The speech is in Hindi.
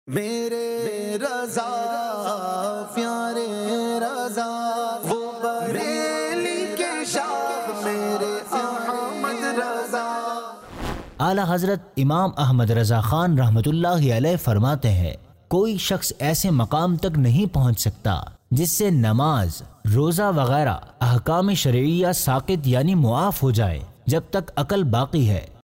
मेरे रज़ा प्यारे रज़ा वो बरेली के शाह मेरे अहमद रज़ा। आला हजरत इमाम अहमद रज़ा खान रहमतुल्लाहि अलैह फरमाते हैं, कोई शख्स ऐसे मकाम तक नहीं पहुंच सकता जिससे नमाज, रोज़ा वगैरह अहकाम शरइया साकित यानी मुआफ हो जाए जब तक अकल बाकी है।